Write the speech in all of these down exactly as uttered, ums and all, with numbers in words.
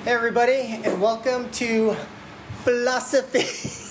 Hey everybody, and welcome to Philosophy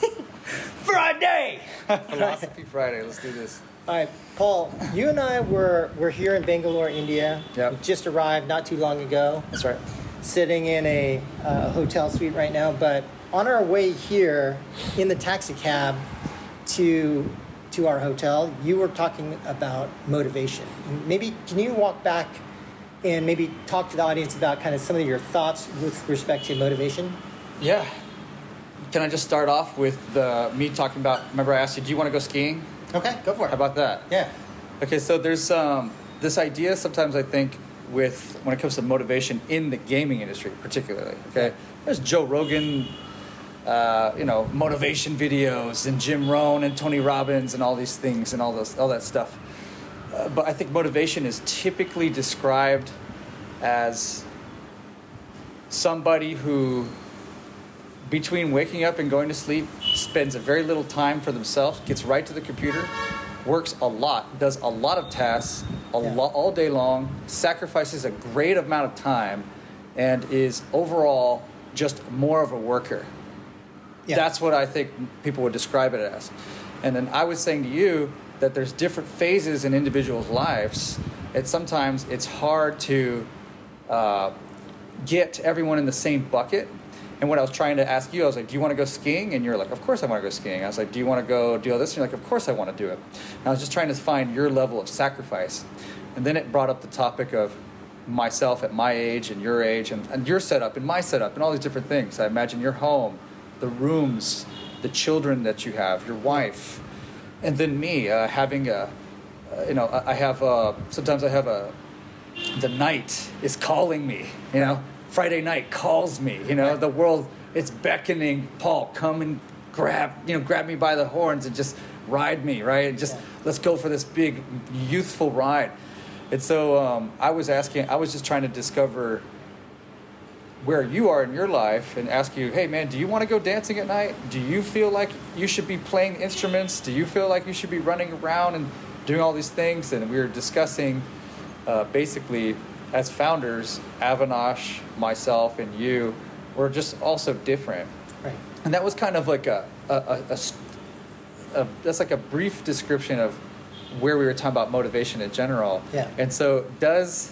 Friday. Philosophy Friday. Let's do this. All right, Paul. You and I were we're here in Bangalore, India. Yep. We just arrived not too long ago. That's right. Sitting in a uh, hotel suite right now, but on our way here in the taxi cab to to our hotel, you were talking about motivation. Maybe can you walk back and maybe talk to the audience about kind of some of your thoughts with respect to motivation? Yeah. Can I just start off with the, me talking about, remember I asked you, do you want to go skiing? Okay, go for it. How about that? Yeah. Okay, so there's um, this idea sometimes I think with, when it comes to motivation in the gaming industry particularly, okay? There's Joe Rogan, uh, you know, motivation videos, and Jim Rohn and Tony Robbins and all these things and all those, all that stuff. Uh, but I think motivation is typically described as somebody who, between waking up and going to sleep, spends a very little time for themselves, gets right to the computer, works a lot, does a lot of tasks a Yeah. lot all day long, sacrifices a great amount of time, and is overall just more of a worker. Yeah. That's what I think people would describe it as. And then I was saying to you that there's different phases in individuals' lives. And sometimes it's hard to uh, get everyone in the same bucket. And when I was trying to ask you, I was like, do you want to go skiing? And you're like, of course I want to go skiing. I was like, do you want to go do all this? And you're like, of course I want to do it. And I was just trying to find your level of sacrifice. And then it brought up the topic of myself at my age and your age and, and your setup and my setup and all these different things. I imagine your home, the rooms, the children that you have, your wife. And then me uh, having a, uh, you know, I have, uh, sometimes I have a, the night is calling me, you know, Friday night calls me, you know, the world, it's beckoning, Paul, come and grab, you know, grab me by the horns and just ride me, right? And just, Yeah. let's go for this big, youthful ride. And so um, I was asking, I was just trying to discover where you are in your life and ask you, hey man, do you want to go dancing at night? Do you feel like you should be playing instruments? Do you feel like you should be running around and doing all these things? And we were discussing uh, basically as founders, Avinash, myself, and you, we're just also different. Right. And that was kind of like a, a, a, a, a that's like a brief description of where we were talking about motivation in general. Yeah. And so does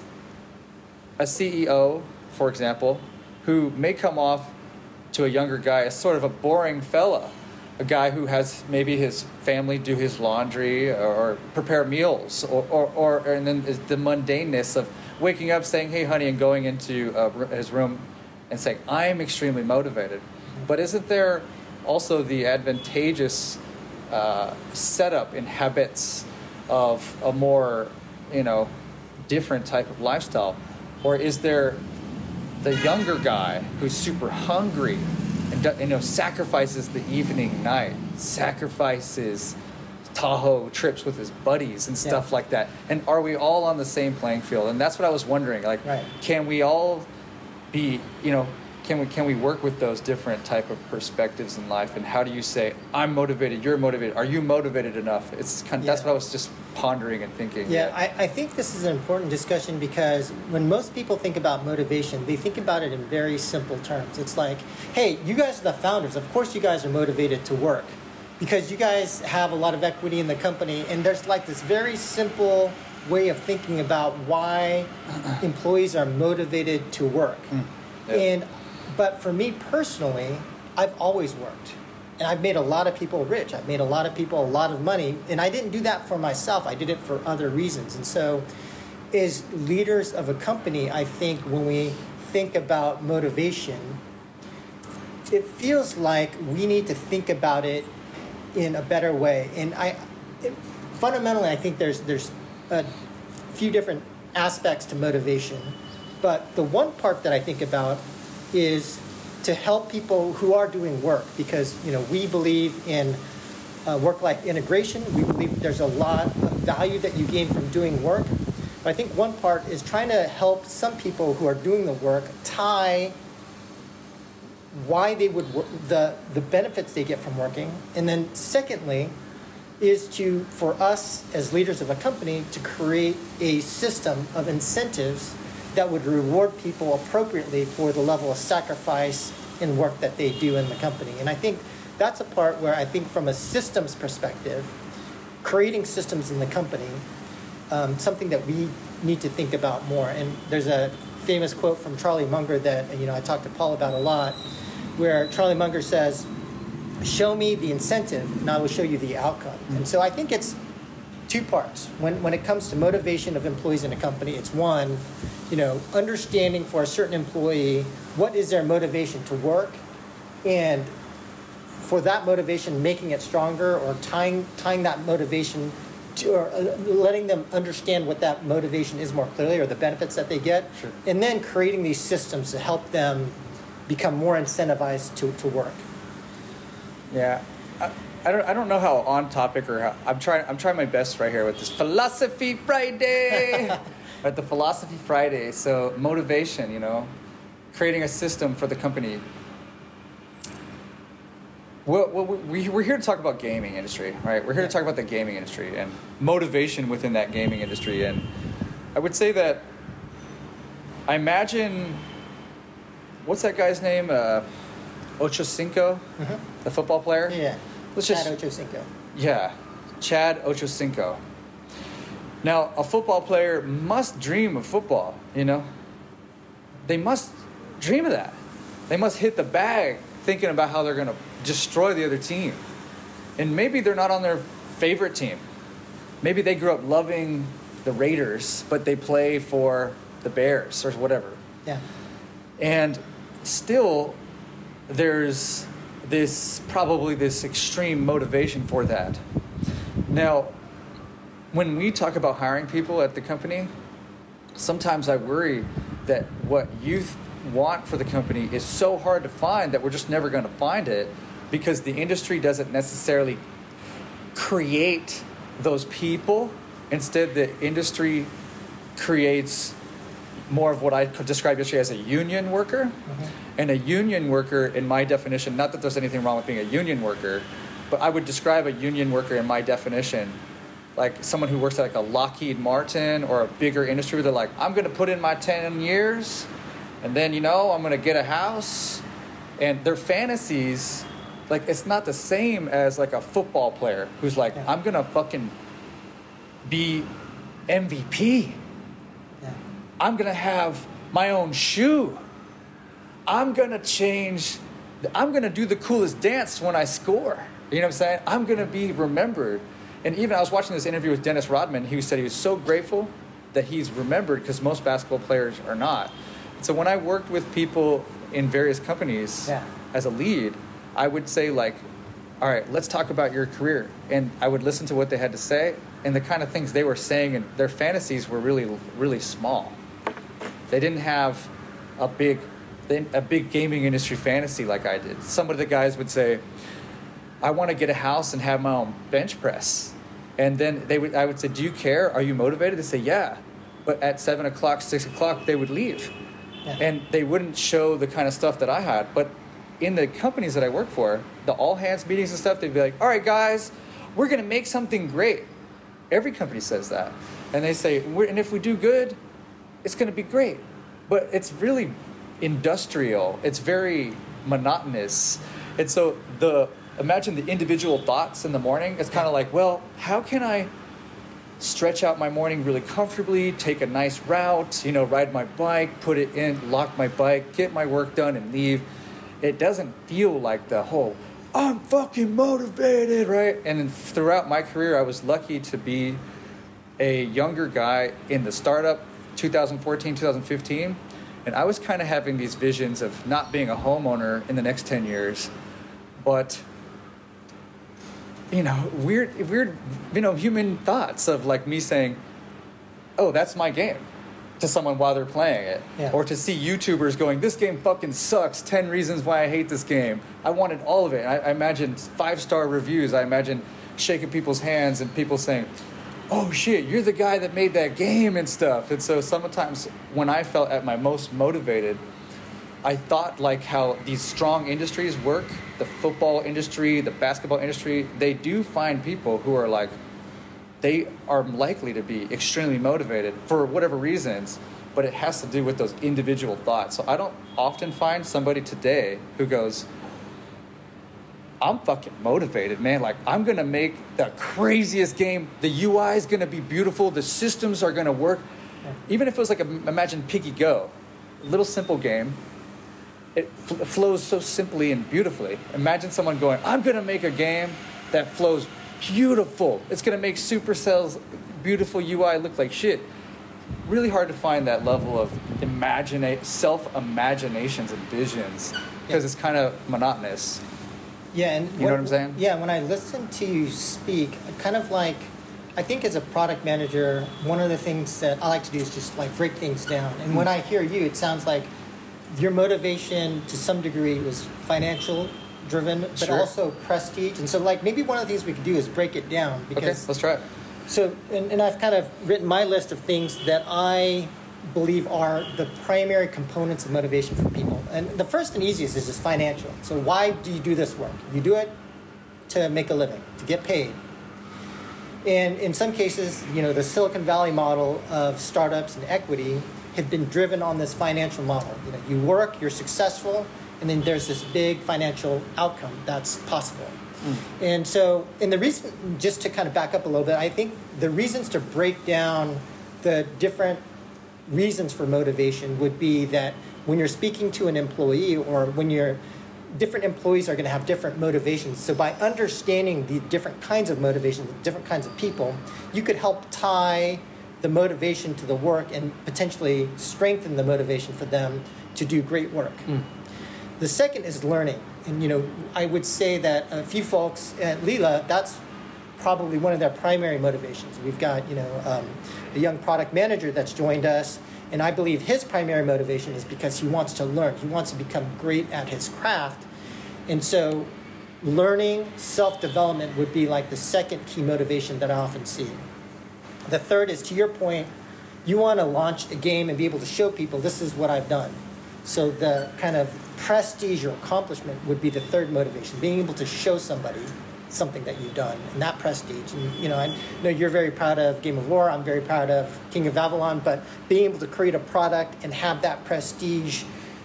a C E O, for example, who may come off to a younger guy as sort of a boring fella, a guy who has maybe his family do his laundry or prepare meals, or, or, or and then the mundaneness of waking up, saying, hey, honey, and going into uh, his room and saying, I'm extremely motivated. But isn't there also the advantageous uh, setup in habits of a more, you know, different type of lifestyle? Or is there the younger guy who's super hungry and, you know, sacrifices the evening night, sacrifices Tahoe trips with his buddies and stuff Yeah. like that? And are we all on the same playing field? And that's what I was wondering. Like, Right. can we all be, you know, can we can we work with those different type of perspectives in life? And how do you say, I'm motivated, you're motivated? Are you motivated enough? It's kind of, Yeah. that's what I was just pondering and thinking. Yeah, I, I think this is an important discussion because when most people think about motivation, they think about it in very simple terms. It's like, hey, you guys are the founders. Of course you guys are motivated to work because you guys have a lot of equity in the company. And there's like this very simple way of thinking about why employees are motivated to work. Mm. Yeah. And but for me personally, I've always worked. And I've made a lot of people rich. I've made a lot of people a lot of money. And I didn't do that for myself. I did it for other reasons. And so as leaders of a company, I think when we think about motivation, it feels like we need to think about it in a better way. And I it, fundamentally, I think there's there's a few different aspects to motivation. But the one part that I think about is to help people who are doing work, because you know we believe in uh, work-life integration. We believe there's a lot of value that you gain from doing work. But I think one part is trying to help some people who are doing the work tie why they would work, the the benefits they get from working, and then secondly is to for us as leaders of a company to create a system of incentives that would reward people appropriately for the level of sacrifice and work that they do in the company. And I think that's a part where I think from a systems perspective, creating systems in the company, um, something that we need to think about more. And there's a famous quote from Charlie Munger that, you know, I talked to Paul about a lot, where Charlie Munger says, show me the incentive and I will show you the outcome. Mm-hmm. And so I think it's two parts. When when it comes to motivation of employees in a company, it's one, you know, understanding for a certain employee, what is their motivation to work, and for that motivation, making it stronger, or tying tying that motivation to, or uh, letting them understand what that motivation is more clearly, or the benefits that they get, sure. And then creating these systems to help them become more incentivized to, to work. Yeah, I, I don't I don't know how on topic or how I'm trying I'm trying my best right here with this Philosophy Friday, right? The Philosophy Friday. So motivation, you know, creating a system for the company. Well, well, we, we're here to talk about gaming industry, right? We're here to talk about the gaming industry and motivation within that gaming industry. And I would say that I imagine, what's that guy's name? Uh, Ochocinco, mm-hmm. the football player? Yeah, Let's Chad just, Ochocinco. Yeah, Chad Ochocinco. Now, a football player must dream of football, you know? They must dream of that. They must hit the bag thinking about how they're going to destroy the other team. And maybe they're not on their favorite team. Maybe they grew up loving the Raiders, but they play for the Bears or whatever. Yeah. And still, there's this, probably this extreme motivation for that. Now, when we talk about hiring people at the company, sometimes I worry that what youth want for the company is so hard to find that we're just never going to find it, because the industry doesn't necessarily create those people. Instead, the industry creates more of what I could describe yesterday as a union worker. Mm-hmm. And a union worker, in my definition, not that there's anything wrong with being a union worker, but I would describe a union worker in my definition like someone who works at like a Lockheed Martin or a bigger industry where they're like, I'm going to put in my ten years and then, you know, I'm going to get a house. And their fantasies, like, it's not the same as like a football player who's like, yeah. I'm going to fucking be M V P. Yeah. I'm going to have my own shoe. I'm going to change. I'm going to do the coolest dance when I score. You know what I'm saying? I'm going to be remembered. And even I was watching this interview with Dennis Rodman. He said he was so grateful that he's remembered because most basketball players are not. So when I worked with people in various companies yeah. as a lead, I would say like, all right, let's talk about your career. And I would listen to what they had to say and the kind of things they were saying, and their fantasies were really, really small. They didn't have a big, a big gaming industry fantasy like I did. Some of the guys would say, I want to get a house and have my own bench press. And then they would, I would say, do you care? Are you motivated? They say, yeah. But at seven o'clock, six o'clock, they would leave. Yeah. And they wouldn't show the kind of stuff that I had. But in the companies that I work for, the all hands meetings and stuff, they'd be like, all right, guys, we're going to make something great. Every company says that. And they say, we're, and if we do good, it's going to be great. But it's really industrial. It's very monotonous. And so the imagine the individual thoughts in the morning. It's kind of like, well, how can I stretch out my morning really comfortably, take a nice route, you know, ride my bike, put it in, lock my bike, get my work done and leave. It doesn't feel like the whole, I'm fucking motivated, right? And then throughout my career, I was lucky to be a younger guy in the startup, twenty fourteen, twenty fifteen. And I was kind of having these visions of not being a homeowner in the next ten years, but you know, weird, weird, you know, human thoughts of like me saying, oh, that's my game, to someone while they're playing it. Yeah. Or to see YouTubers going, this game fucking sucks, ten reasons why I hate this game. I wanted all of it. I, I imagine five-star reviews. I imagine shaking people's hands and people saying, oh shit, you're the guy that made that game and stuff. And so sometimes when I felt at my most motivated, I thought like how these strong industries work, the football industry, the basketball industry, they do find people who are like, they are likely to be extremely motivated for whatever reasons, but it has to do with those individual thoughts. So I don't often find somebody today who goes, I'm fucking motivated, man. Like, I'm going to make the craziest game. The U I is going to be beautiful. The systems are going to work. Yeah. Even if it was like, a, imagine Piggy Go, a little simple game. It fl- flows so simply and beautifully. Imagine someone going, I'm going to make a game that flows beautiful. It's going to make Supercell's beautiful U I look like shit. Really hard to find that level of imagine self-imaginations and visions because yeah. it's kind of monotonous. Yeah, and you what, know what I'm saying? Yeah, when I listen to you speak, kind of like, I think as a product manager, one of the things that I like to do is just like break things down. And mm. when I hear you, it sounds like your motivation to some degree was financial driven, but sure. also prestige. And so like maybe one of the things we could do is break it down. Because, okay, let's try it. So, and, and I've kind of written my list of things that I believe are the primary components of motivation for people. And the first and easiest is just financial. So why do you do this work? You do it to make a living, to get paid. And in some cases, you know, the Silicon Valley model of startups and equity have been driven on this financial model. You know, you work, you're successful, and then there's this big financial outcome that's possible. Mm. And so, and the reason, just to kind of back up a little bit, I think the reasons to break down the different reasons for motivation would be that when you're speaking to an employee or when you're, different employees are going to have different motivations. So by understanding the different kinds of motivations, different kinds of people, you could help tie the motivation to the work and potentially strengthen the motivation for them to do great work. Mm. The second is learning. And, you know, I would say that a few folks at Leela, that's probably one of their primary motivations. We've got, you know, um, a young product manager that's joined us, and I believe his primary motivation is because he wants to learn. He wants to become great at his craft. And so learning, self-development would be like the second key motivation that I often see. The third is, to your point, you want to launch a game and be able to show people this is what I've done. So the kind of prestige or accomplishment would be the third motivation, being able to show somebody something that you've done, and that prestige. And, you know, I know you're very proud of Game of War. I'm very proud of King of Avalon, but being able to create a product and have that prestige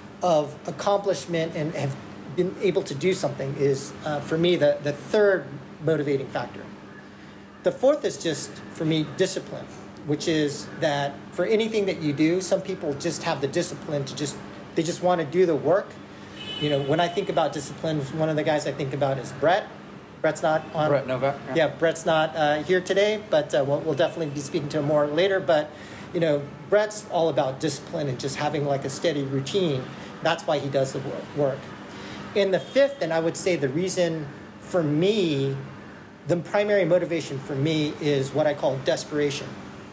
of accomplishment and have been able to do something is, uh, for me, the, the third motivating factor. The fourth is just, for me, discipline, which is that for anything that you do, some people just have the discipline to just, they just want to do the work. You know, when I think about discipline, one of the guys I think about is Brett. Brett's not on. Brett Novak. Yeah, yeah Brett's not uh, here today, but uh, we'll, we'll definitely be speaking to him more later. But, you know, Brett's all about discipline and just having like a steady routine. That's why he does the work. And the fifth, and I would say the reason for me, the primary motivation for me is what I call desperation.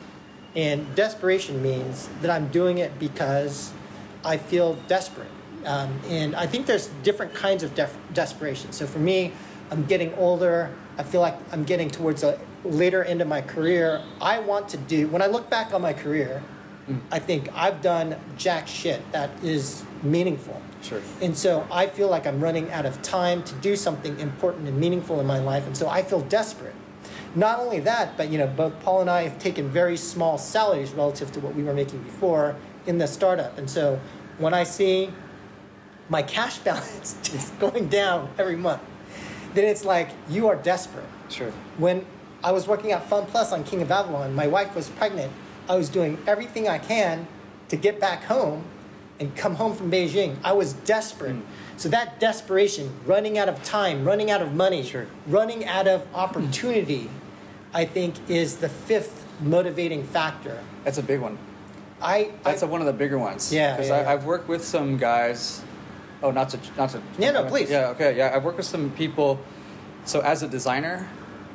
And desperation means that I'm doing it because I feel desperate. Um, and I think there's different kinds of def- desperation. So for me, I'm getting older. I feel like I'm getting towards a later end of my career. I want to do, when I look back on my career, mm. I think I've done jack shit that is meaningful. Sure. And so I feel like I'm running out of time to do something important and meaningful in my life. And so I feel desperate. Not only that, but, you know, both Paul and I have taken very small salaries relative to what we were making before in the startup. And so when I see my cash balance just going down every month, then it's like, you are desperate. Sure. When I was working at Fun Plus on King of Avalon, my wife was pregnant. I was doing everything I can to get back home and come home from Beijing. I was desperate. Mm. So that desperation, running out of time, running out of money, sure. running out of opportunity, mm. I think is the fifth motivating factor. That's a big one. I That's I, a, one of the bigger ones. Yeah. Because yeah, yeah. I've worked with some guys. Oh, not to, not to. Yeah, no, please. Yeah, okay, yeah. I've worked with some people. So as a designer,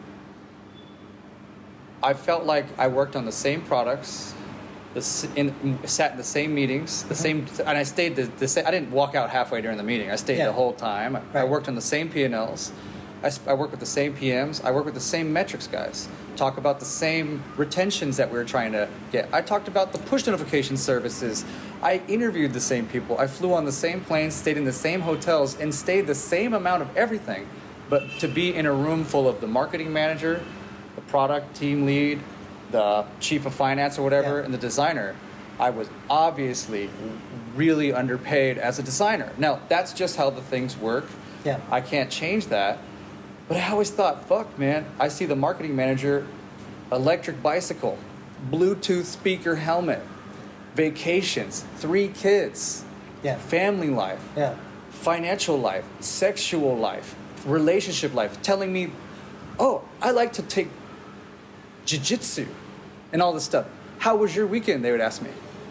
I felt like I worked on the same products, the in, sat in the same meetings, the mm-hmm. same, and I stayed the, the same. I didn't walk out halfway during the meeting. I stayed yeah. the whole time. Right. I worked on the same P and Ls. I, I work with the same P Ms. I work with the same metrics guys. Talk about the same retentions that we were trying to get. I talked about the push notification services. I interviewed the same people. I flew on the same planes, stayed in the same hotels, and stayed the same amount of everything. But to be in a room full of the marketing manager, the product team lead, the chief of finance or whatever, yeah. and the designer, I was obviously really underpaid as a designer. Now, that's just how the things work. Yeah. I can't change that. But I always thought, fuck, man, I see the marketing manager, electric bicycle, Bluetooth speaker helmet, vacations, three kids, Yeah. family life, Yeah. financial life, sexual life, relationship life, telling me, oh, I like to take jiu-jitsu and all this stuff. How was your weekend? They would ask me.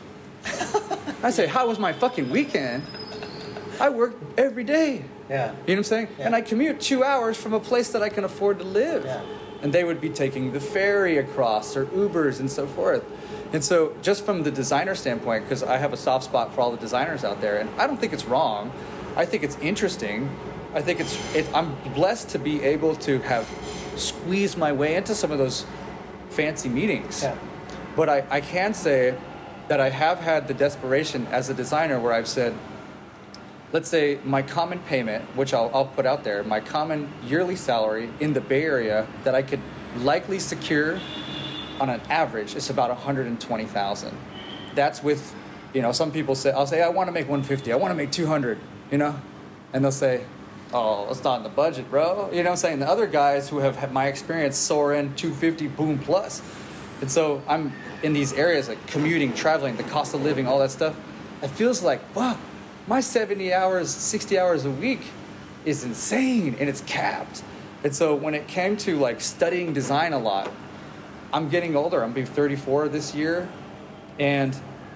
I say, how was my fucking weekend? I work every day. Yeah. You know what I'm saying? Yeah. And I commute two hours from a place that I can afford to live. Yeah. And they would be taking the ferry across or Ubers and so forth. And so just from the designer standpoint, because I have a soft spot for all the designers out there, and I don't think it's wrong. I think it's interesting. I think it's, it, I'm blessed to be able to have squeezed my way into some of those fancy meetings. Yeah. But I, I can say that I have had the desperation as a designer where I've said, let's say my common payment, which I'll, I'll put out there, my common yearly salary in the Bay Area that I could likely secure on an average is about one hundred twenty thousand dollars. That's with, you know, some people say, I'll say, I want to make one hundred fifty, I want to make two hundred, you know? And they'll say, oh, it's not in the budget, bro. You know what I'm saying? The other guys who have had my experience soar in two hundred fifty, boom, plus. And so I'm in these areas like commuting, traveling, the cost of living, all that stuff. It feels like, fuck, my seventy hours, sixty hours a week is insane and it's capped. And so when it came to like studying design a lot, I'm getting older. I'm being thirty-four this year. And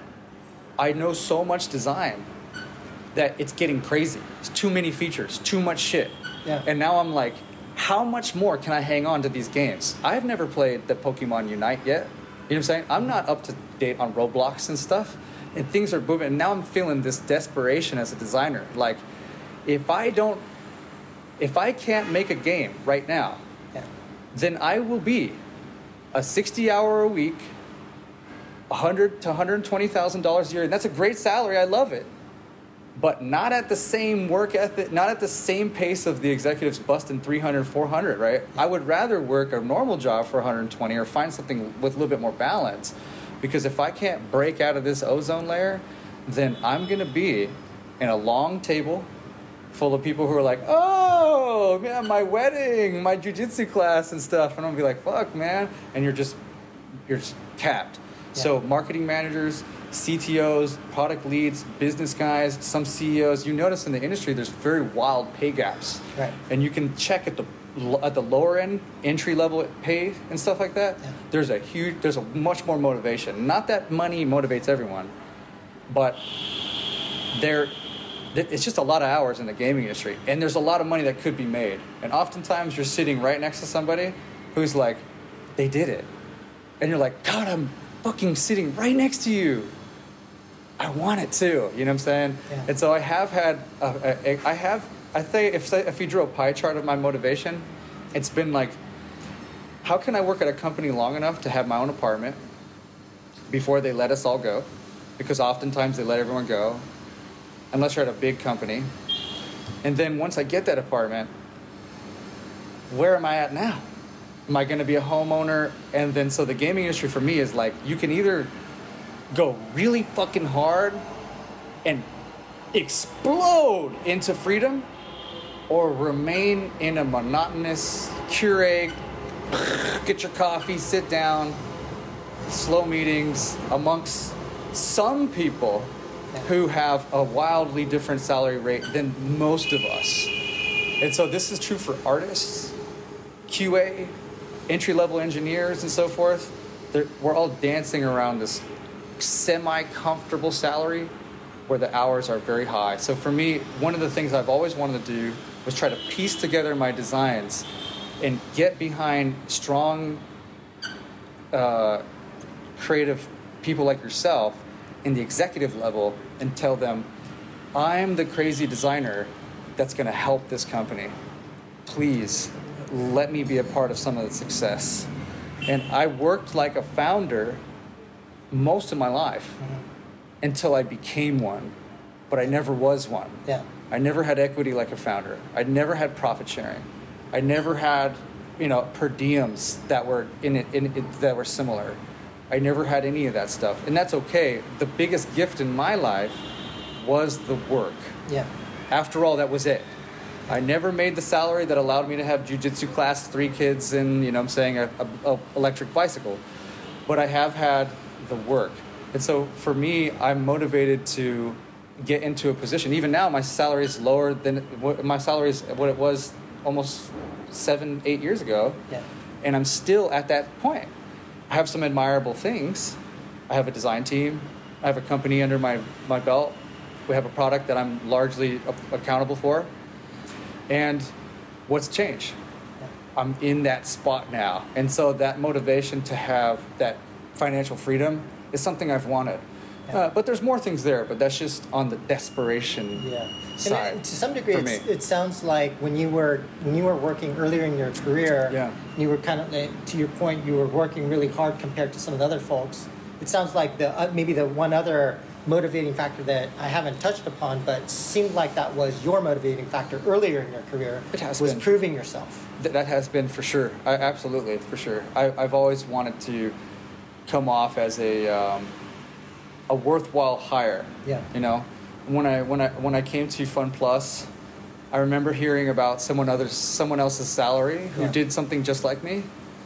I know so much design that it's getting crazy. It's too many features, too much shit. Yeah. And now I'm like, how much more can I hang on to these games? I've never played the Pokemon Unite yet. You know what I'm saying? I'm not up to date on Roblox and stuff. And things are moving. And now I'm feeling this desperation as a designer. Like, if I don't, if I can't make a game right now, Yeah. then I will be a sixty hour a week, one hundred to one hundred twenty thousand dollars a year. And that's a great salary. I love it. But not at the same work ethic, not at the same pace of the executives busting three hundred, four hundred, right? I would rather work a normal job for one hundred twenty or find something with a little bit more balance. Because if I can't break out of this ozone layer, then I'm going to be in a long table full of people who are like, oh, man, my wedding, my jiu-jitsu class and stuff. And I'm going to be like, fuck, man. And you're just, you're just capped. Yeah. So marketing managers, C T Os, product leads, business guys, some C E Os, you notice in the industry there's very wild pay gaps. Right. And you can check at the at the lower end, entry level pay and stuff like that. Yeah. There's a huge, there's a much more motivation. Not that money motivates everyone, but there, it's just a lot of hours in the gaming industry, and there's a lot of money that could be made. And oftentimes you're sitting right next to somebody who's like, they did it, and you're like, God, I'm fucking sitting right next to you. I want it too. You know what I'm saying? Yeah. And so I have had, a, a, a, I have, I think if if you drew a pie chart of my motivation, it's been like, how can I work at a company long enough to have my own apartment before they let us all go? Because oftentimes they let everyone go, unless you're at a big company. And then once I get that apartment, where am I at now? Am I going to be a homeowner? And then so the gaming industry for me is like, you can either go really fucking hard and explode into freedom, or remain in a monotonous Keurig, get your coffee, sit down, slow meetings amongst some people who have a wildly different salary rate than most of us. And so this is true for artists, Q A, entry-level engineers, and so forth. They're, we're all dancing around this semi-comfortable salary where the hours are very high. So for me, one of the things I've always wanted to do was try to piece together my designs and get behind strong uh, creative people like yourself in the executive level and tell them, I'm the crazy designer that's going to help this company. Please let me be a part of some of the success. And I worked like a founder most of my life Mm-hmm. until I became one, but I never was one. Yeah. I never had equity like a founder. I never had profit sharing. I never had, you know, per diems that were in it, in it that were similar. I never had any of that stuff, and that's okay. The biggest gift in my life was the work. Yeah. After all, that was it. I never made the salary that allowed me to have jiu-jitsu class, three kids, and, you know what I'm saying, a, a, a electric bicycle. But I have had the work. And so for me, I'm motivated to get into a position. Even now, my salary is lower than, my salary is what it was almost seven, eight years ago. Yeah. And I'm still at that point. I have some admirable things. I have a design team. I have a company under my, my belt. We have a product that I'm largely accountable for. And what's changed? Yeah. I'm in that spot now. And so that motivation to have that financial freedom is something I've wanted. Yeah. Uh, but there's more things there, but that's just on the desperation yeah. side. And to some degree, for it's, me. it sounds like when you were when you were working earlier in your career, yeah. you were kind of, to your point, you were working really hard compared to some of the other folks. It sounds like the uh, maybe the one other motivating factor that I haven't touched upon, but seemed like that was your motivating factor earlier in your career. It has was been. proving yourself. Th- that has been for sure. I, absolutely, for sure. I, I've always wanted to come off as a um, a worthwhile hire. Yeah. You know, when I when I when I came to Fun Plus, I remember hearing about someone other someone else's salary who Yeah. did something just like me.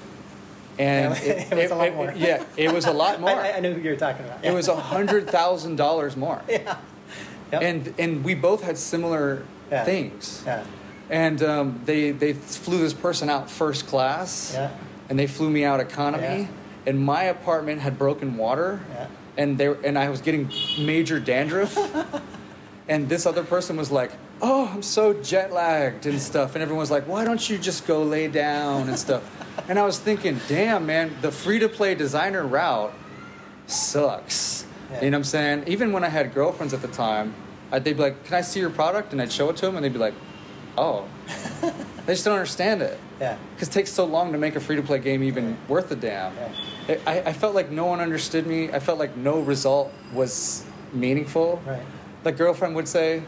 And Yeah, it, it was it- a lot it- more. Yeah, it was a lot more. I, I know who you're talking about. It was a hundred thousand dollars more. Yeah. Yep. And and we both had similar Yeah. things. Yeah. And um, they they flew this person out first class. Yeah. And they flew me out economy. Yeah. And my apartment had broken water. Yeah. And they and I was getting major dandruff. And this other person was like, "Oh, I'm so jet lagged and stuff." And everyone was like, "Why don't you just go lay down and stuff?" And I was thinking, "Damn, man, the free to play designer route sucks." Yeah. You know what I'm saying? Even when I had girlfriends at the time, I'd, they'd be like, "Can I see your product?" And I'd show it to them, and they'd be like, "Oh." They just don't understand it. Yeah. Because it takes so long to make a free to play game even worth a damn. Yeah. I, I felt like no one understood me. I felt like no result was meaningful. Right. The girlfriend would say,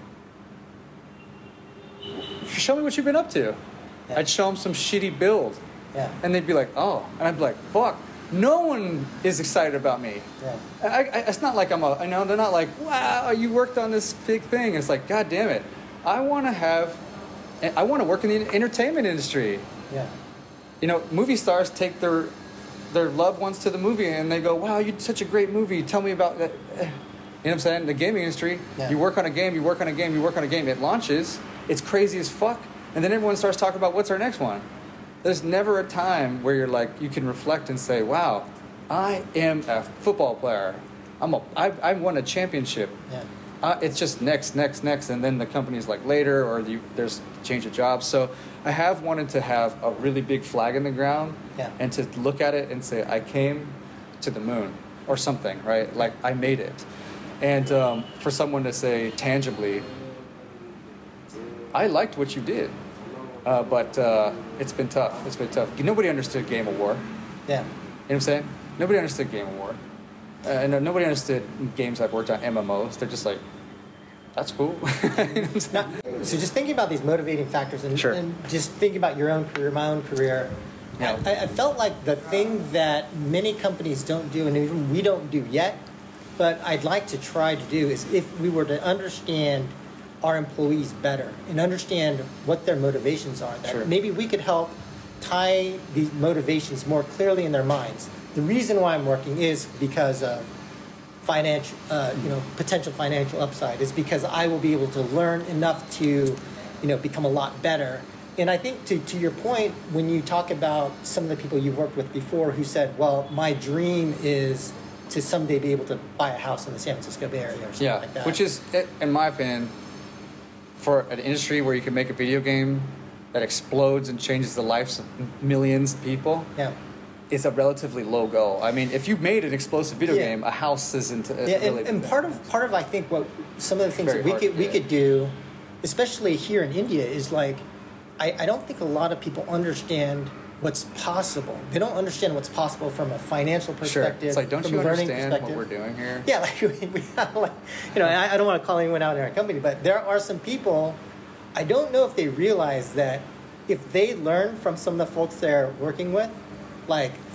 "Show me what you've been up to." Yeah. I'd show them some shitty build. Yeah. And they'd be like, "Oh." And I'd be like, "Fuck. No one is excited about me." Yeah. I, I, it's not like I'm a, I know, they're not like, "Wow, you worked on this big thing." It's like, God damn it. I want to have, I want to work in the entertainment industry. Yeah. You know, movie stars take their their loved ones to the movie and they go, "Wow, you did such a great movie. Tell me about that." You know what I'm saying? The gaming industry, Yeah. you work on a game, you work on a game, you work on a game. It launches, it's crazy as fuck, and then everyone starts talking about what's our next one. There's never a time where you're like, you can reflect and say, "Wow, I am a football player. I'm a, I, I won a championship." Yeah. Uh, it's just next, next, next, and then the company's like later, or you, there's change of jobs. So I have wanted to have a really big flag in the ground, Yeah. and to look at it and say, I came to the moon, or something, right? Like I made it. And um, for someone to say tangibly, I liked what you did, uh, but uh, it's been tough. It's been tough. Nobody understood Game of War. Yeah. You know what I'm saying? Nobody understood Game of War. Uh, and nobody understood games I've worked on, M M Os. They're just like, that's cool. You know what I'm saying? Now, so just thinking about these motivating factors and, Sure. and just thinking about your own career, my own career, Yeah. I, I felt like the thing that many companies don't do, and even we don't do yet, but I'd like to try to do, is if we were to understand our employees better and understand what their motivations are, that Sure. maybe we could help tie these motivations more clearly in their minds. The reason why I'm working is because of financial, uh, you know, potential financial upside. Is because I will be able to learn enough to, you know, become a lot better. And I think to to your point, when you talk about some of the people you've worked with before who said, "Well, my dream is to someday be able to buy a house in the San Francisco Bay Area," or something Yeah, like that. which is, in my opinion, for an industry where you can make a video game that explodes and changes the lives of millions of people, yeah. is a relatively low goal. I mean, if you made an explosive video Yeah. game, a house isn't uh, Yeah, really. and, and part of part of I think what some of the things Very that we hard could to we do. could do, especially here in India, is like I, I don't think a lot of people understand what's possible. They don't understand what's possible from a financial Sure. perspective. It's like, don't from you a learning understand what perspective. we're doing here? Yeah, like we, we have like, you know, I, I don't want to call anyone out in our company, but there are some people, I don't know if they realize that if they learn from some of the folks they're working with, like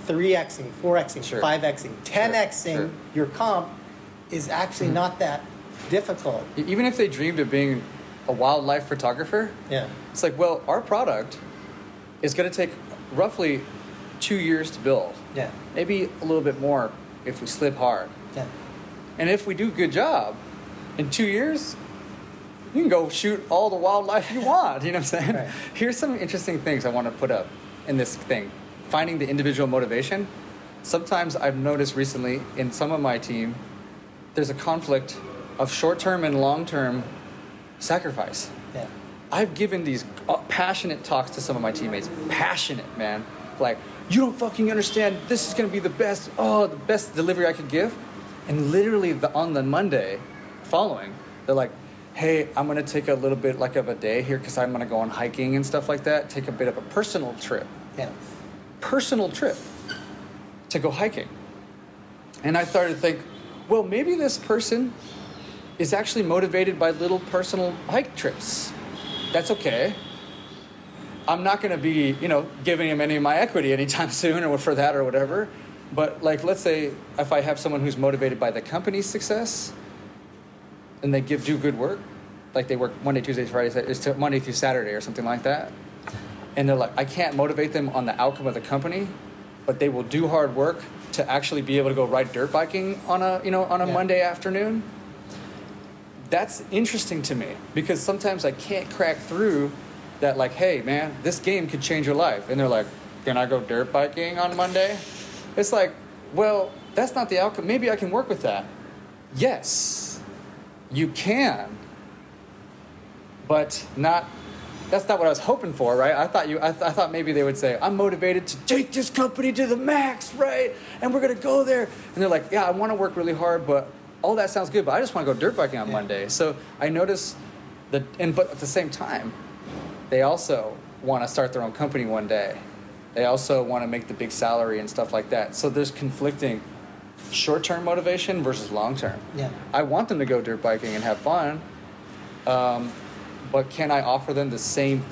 three Xing, four Xing, Sure. five Xing, ten Xing Sure. your comp is actually Mm-hmm. not that difficult. Even if they dreamed of being a wildlife photographer, Yeah. it's like, well, our product is going to take roughly two years to build. Yeah. Maybe a little bit more if we slip hard. Yeah. And if we do a good job, in two years, you can go shoot all the wildlife you want. You know what I'm saying? Right. Here's some interesting things I want to put up in this thing. Finding the individual motivation. Sometimes I've noticed recently in some of my team, there's a conflict of short-term and long-term sacrifice. Yeah. I've given these uh, passionate talks to some of my teammates. Passionate, man. Like, you don't fucking understand. This is going to be the best, oh, the best delivery I could give. And literally the, on the Monday following, they're like, hey, I'm going to take a little bit like of a day here because I'm going to go on hiking and stuff like that. Take a bit of a personal trip. Yeah. Personal trip to go hiking. And I started to think, well, maybe this person is actually motivated by little personal hike trips. That's okay. I'm not going to be, you know, giving him any of my equity anytime soon or for that or whatever. But like, let's say if I have someone who's motivated by the company's success and they give do good work, like they work Monday, Tuesday, Friday, Saturday, it's Monday through Saturday or something like that. And they're like, I can't motivate them on the outcome of the company, but they will do hard work to actually be able to go ride dirt biking on a, you know, on a Yeah. Monday afternoon. That's interesting to me because sometimes I can't crack through that, like, hey, man, this game could change your life. And they're like, can I go dirt biking on Monday? It's like, well, that's not the outcome. Maybe I can work with that. Yes, you can. But not, that's not what I was hoping for, right? I thought you, I, th- I thought maybe they would say, I'm motivated to take this company to the max, right? And we're going to go there. And they're like, yeah, I want to work really hard, but all that sounds good, but I just want to go dirt biking on Yeah. Monday. So I noticed that, and but at the same time, they also want to start their own company one day. They also want to make the big salary and stuff like that. So there's conflicting short-term motivation versus long-term. Yeah. I want them to go dirt biking and have fun, um, but can I offer them the same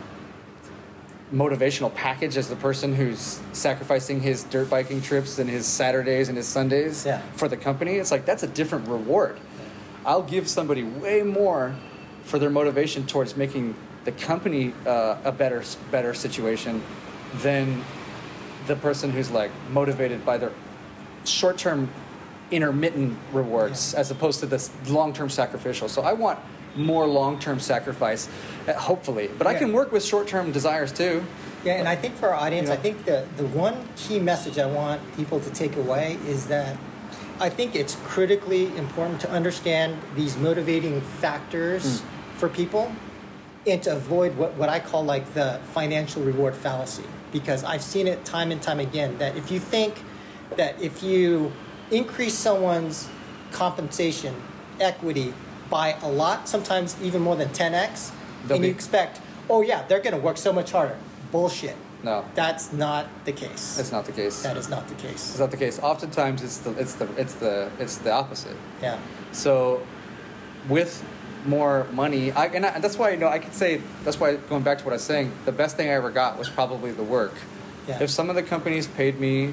motivational package as the person who's sacrificing his dirt biking trips and his Saturdays and his Sundays Yeah. for the company? It's like, that's a different reward. I'll give somebody way more for their motivation towards making the company uh, a better better situation than the person who's like motivated by their short-term intermittent rewards Yeah. as opposed to this long-term sacrificial. So I want more long-term sacrifice, uh, hopefully. But I Yeah. can work with short-term desires too. Yeah, and I think for our audience, Yeah. I think the, the one key message I want people to take away is that I think it's critically important to understand these motivating factors Mm. for people and to avoid what, what I call like the financial reward fallacy. Because I've seen it time and time again that if you think that if you increase someone's compensation, equity by a lot, sometimes even more than ten x, They'll and be- you expect, oh yeah, they're going to work so much harder. Bullshit. No, That's not the case. that's not the case. That is not the It's case. not the case. Oftentimes, it's the it's the it's the it's the opposite. Yeah. So, with more money, I, and, I, and that's why you know I could say that's why going back to what I was saying, the best thing I ever got was probably the work. Yeah. If some of the companies paid me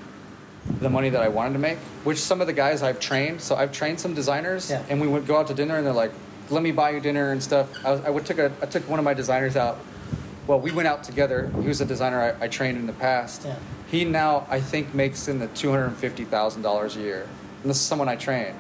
the money that I wanted to make, which some of the guys I've trained, so I've trained some designers, Yeah. and we would go out to dinner, and they're like, "Let me buy you dinner and stuff." I, was, I would took a I took one of my designers out. Well, we went out together. He was a designer I, I trained in the past. Yeah. He now I think makes in the two hundred and fifty thousand dollars a year. And this is someone I trained,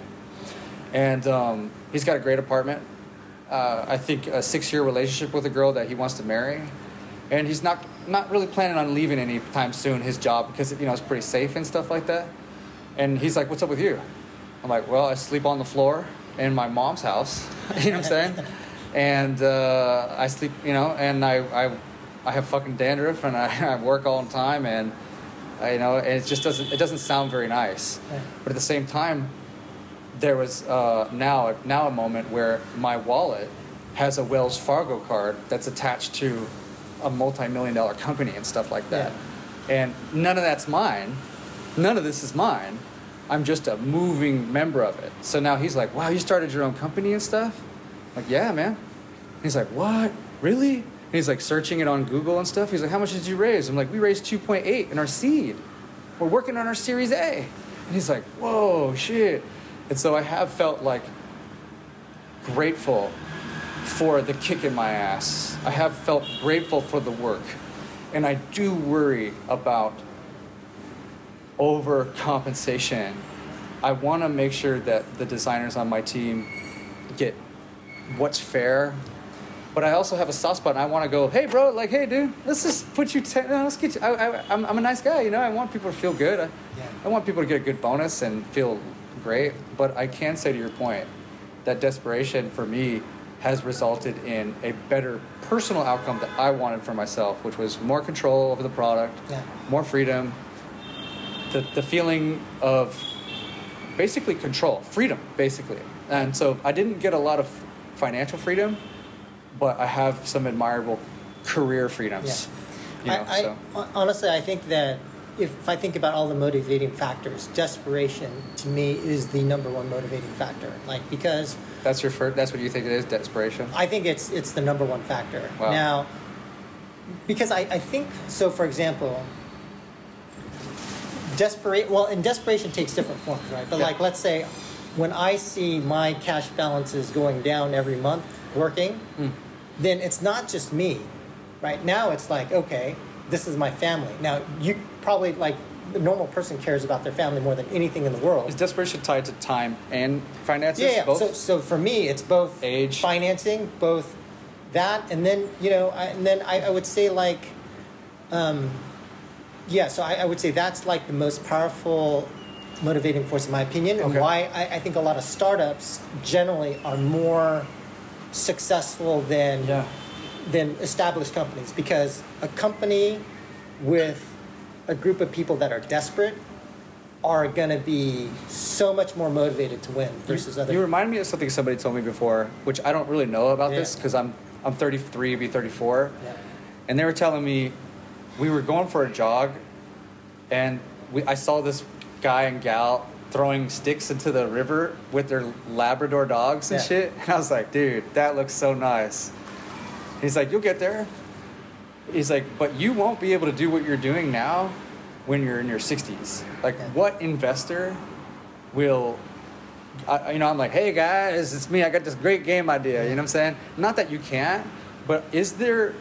and um, he's got a great apartment. Uh, I think a six-year relationship with a girl that he wants to marry, and he's not not really planning on leaving anytime soon his job because you know it's pretty safe and stuff like that. And he's like, "What's up with you?" I'm like, "Well, I sleep on the floor in my mom's house." You know what I'm saying? And uh, I sleep, you know, and I, I, I have fucking dandruff, and I, I work all the time, and I, you know, and it just doesn't, it doesn't sound very nice. Yeah. But at the same time, there was uh, now, now a moment where my wallet has a Wells Fargo card that's attached to a multi-million dollar company and stuff like that, and none of that's mine. None of this is mine. I'm just a moving member of it. So now he's like, "Wow, you started your own company and stuff?" I'm like, "Yeah, man." He's like, "What? Really?" And he's like searching it on Google and stuff. He's like, "How much did you raise?" I'm like, "We raised two point eight in our seed." we're working on our Series A. And he's like, whoa, shit. And so I have felt like grateful for the kick in my ass. I have felt grateful for the work. And I do worry about overcompensation. I want to make sure that the designers on my team get what's fair. But I also have a soft spot, and I want to go, hey, bro, like, hey, dude, let's just put you, ten, no, let's get you, I, I, I'm, I'm a nice guy, you know, I want people to feel good. I, Yeah. I want people to get a good bonus and feel great. But I can say to your point that desperation for me has resulted in a better personal outcome that I wanted for myself, which was more control over the product, Yeah. more freedom, the, the feeling of basically control, freedom, basically. And so I didn't get a lot of financial freedom, but I have some admirable career freedoms. Yeah. You know, I, I, so. honestly, I think that if I think about all the motivating factors, desperation to me is the number one motivating factor. Like, because That's your first, that's what you think it is, desperation? I think it's it's the number one factor. Wow. Now, because I, I think, so for example, desperate, well, and desperation takes different forms, right? But Yeah. like, let's say when I see my cash balances going down every month working, Mm. then it's not just me, right? Now it's like, okay, this is my family. Now, you probably, like, the normal person cares about their family more than anything in the world. Is desperation tied to time and finances? Yeah, yeah. Both? So, so for me, it's both Age. financing, both that, and then you know, I, and then I, I would say like, um, yeah. So I, I would say that's like the most powerful motivating force, in my opinion, and Okay. why I, I think a lot of startups generally are more successful than Yeah. than established companies, because a company with a group of people that are desperate are going to be so much more motivated to win versus you, other. You remind me of something somebody told me before, which I don't really know about Yeah. this because I'm I'm thirty-three, be thirty-four, Yeah. and they were telling me we were going for a jog, and we I saw this guy and gal throwing sticks into the river with their Labrador dogs and Yeah. shit, and I was like, dude, that looks so nice. He's like, you'll get there. He's like, but you won't be able to do what you're doing now when you're in your sixties. Like, Yeah. what investor will, I, you know, I'm like, hey guys, it's me. I got this great game idea. You know what I'm saying? Not that you can't, but is there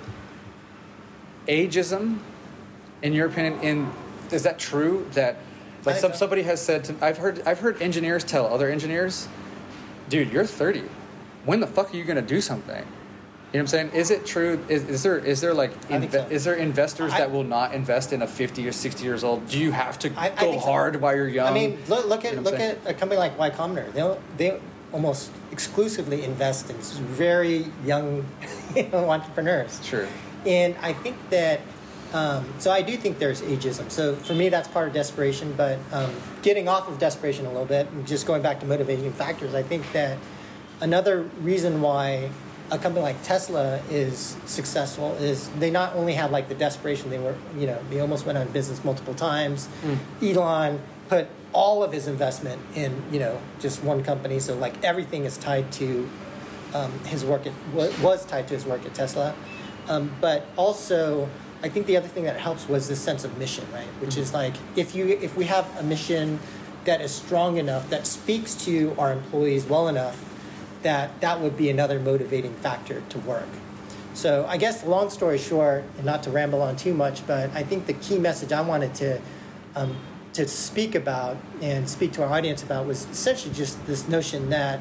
ageism, in your opinion? In is that true? That like I- some somebody has said to, I've heard I've heard engineers tell other engineers, dude, you're thirty. When the fuck are you gonna do something? You know what I'm saying? Is it true? Is, is there is there like I think inve- so. is there investors I- that will not invest in a fifty or sixty years old? Do you have to I- I go think so. hard while you're young? I mean, look, look You at know what look I'm at a company like Y Combinator. They they almost exclusively invest in very young, you know, entrepreneurs. Sure. And I think that, um, so I do think there's ageism. So for me, that's part of desperation. But um, getting off of desperation a little bit, and just going back to motivating factors, I think that another reason why a company like Tesla is successful is they not only have like the desperation, they were, you know, they almost went out of business multiple times. Mm. Elon put all of his investment in, you know, just one company. So like everything is tied to um, his work at, wa- was tied to his work at Tesla. Um, but also, I think the other thing that helps was this sense of mission, right? Which Mm-hmm. is like, if you if we have a mission that is strong enough, that speaks to our employees well enough, that that would be another motivating factor to work. So I guess long story short, and not to ramble on too much, but I think the key message I wanted to um, to speak about and speak to our audience about was essentially just this notion that,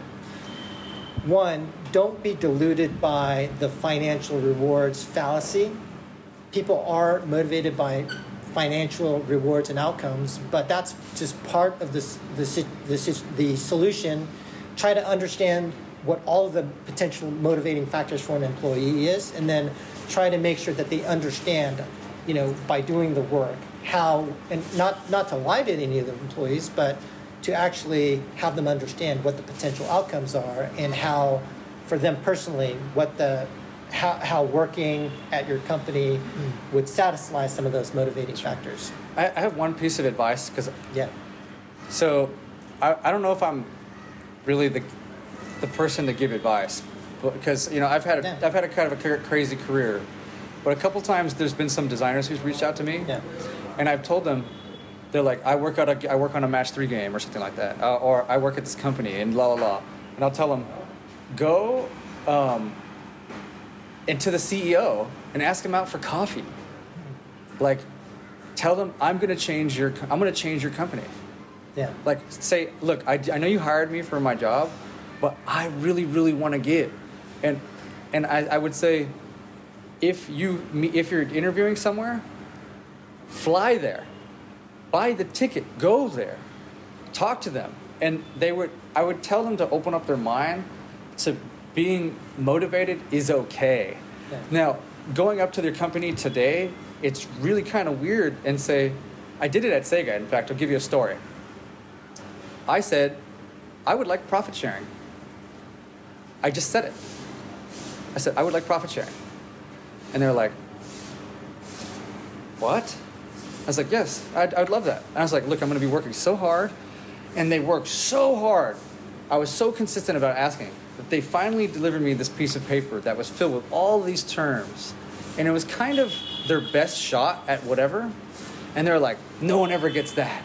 one, don't be deluded by the financial rewards fallacy. People are motivated by financial rewards and outcomes, but that's just part of this, the, si- the, si- the solution. Try to understand what all of the potential motivating factors for an employee is, and then try to make sure that they understand, you know, by doing the work, how, and not, not to lie to any of the employees, but to actually have them understand what the potential outcomes are and how, for them personally, what the, how, how working at your company would satisfy some of those motivating factors. I, I have one piece of advice because Yeah. so I, I don't know if I'm really the the person to give advice, because you know I've had a, Yeah. I've had a kind of a cra- crazy career, but a couple times there's been some designers who's reached out to me, Yeah. and I've told them, they're like, I work at a, I work on a match three game or something like that, uh, or I work at this company and la la la, and I'll tell them, go um, into the C E O and ask him out for coffee. Like, tell them I'm gonna change your, I'm gonna change your company. Yeah. Like, say, look, I, I know you hired me for my job, but I really, really want to give, and and I, I would say, if you if you're interviewing somewhere, fly there, buy the ticket, go there, talk to them, and they would. I would tell them to open up their mind to being motivated is okay. Yeah. Now, going up to their company today, it's really kind of weird and say, I did it at Sega. In fact, I'll give you a story. I said, I would like profit sharing. I just said it. I said, I would like profit sharing. And they're like, what? I was like, yes, I'd, I'd love that. And I was like, look, I'm going to be working so hard. And they worked so hard. I was so consistent about asking that they finally delivered me this piece of paper that was filled with all these terms. And it was kind of their best shot at whatever. And they're like, no one ever gets that.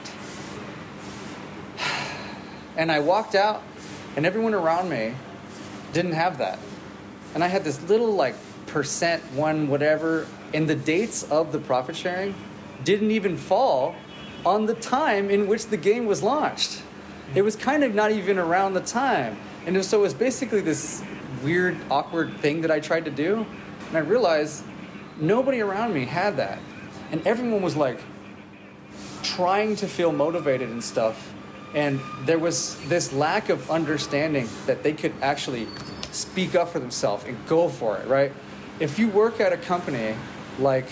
And I walked out, and everyone around me didn't have that. And I had this little, like, percent one whatever, and the dates of the profit sharing didn't even fall on the time in which the game was launched. It was kind of not even around the time. And it was, so it was basically this weird, awkward thing that I tried to do. And I realized nobody around me had that. And everyone was, like, trying to feel motivated and stuff. And there was this lack of understanding that they could actually speak up for themselves and go for it, right? If you work at a company like